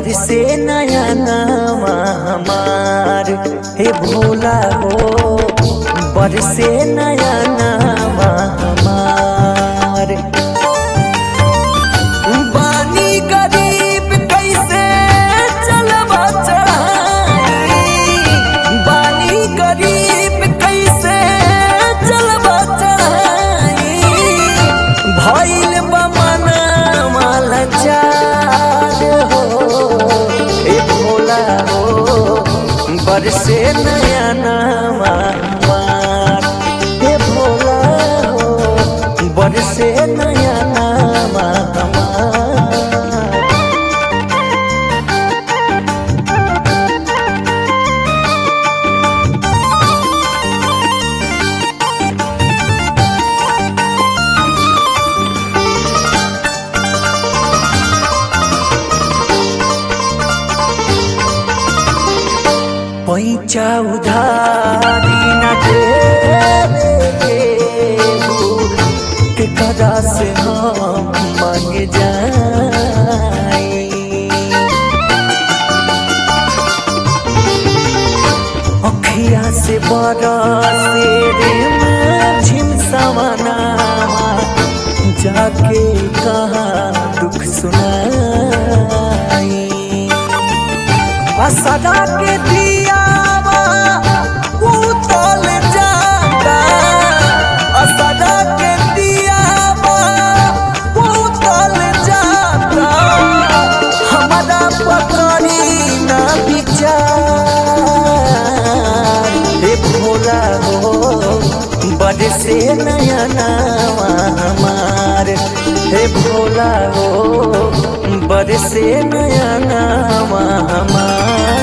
बरसे नया नामा हमार हे भोला हो, बरसे नया नामा हमार। बानी गरीब कैसे चलबा चढ़ाई, बानी गरीब कैसे चलबा चढ़ाई, भइल बा मनवा लाचार हो हे भोला हो, बरसे नया नामा हमार हे भोला हो, बरसे नया नामा हमार। पैसा उधारी न देवे केकरा से हम मांग जाई, अखिया से बरसे रे झिम सवनामा, जाके कहाँ दुख सुनाई। सदा के दियावा उतल जाता, सदा के दियावा उतल जाता, हमारा पकड़ी ना विचार हे भोला हो, बरसे नया नामा हमार हे भोला हो, बरसे नया नामा हमार।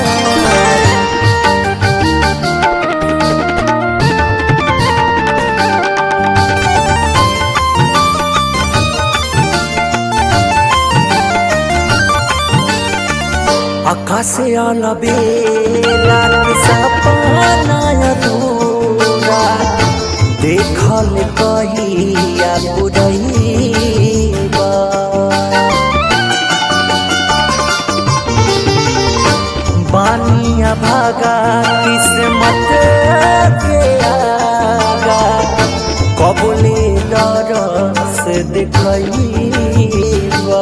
आकाशे आला बेला के सपना अधूरा, देखल कहिया पुरैबा, बानिया भागा किस्मत के आगा, कबले दरस देखैबा।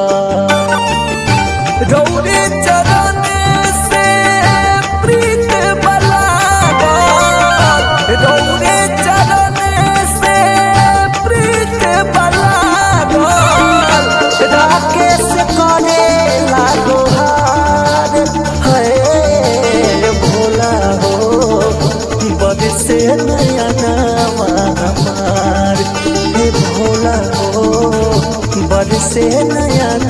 रौरे चरण से प्रीत बलागल, रौरे चरण से प्रीत बलागल, राकेश करे लागोहार है भोला हो, बरसे नया नामा हमार हे भोला हो, बरसे नया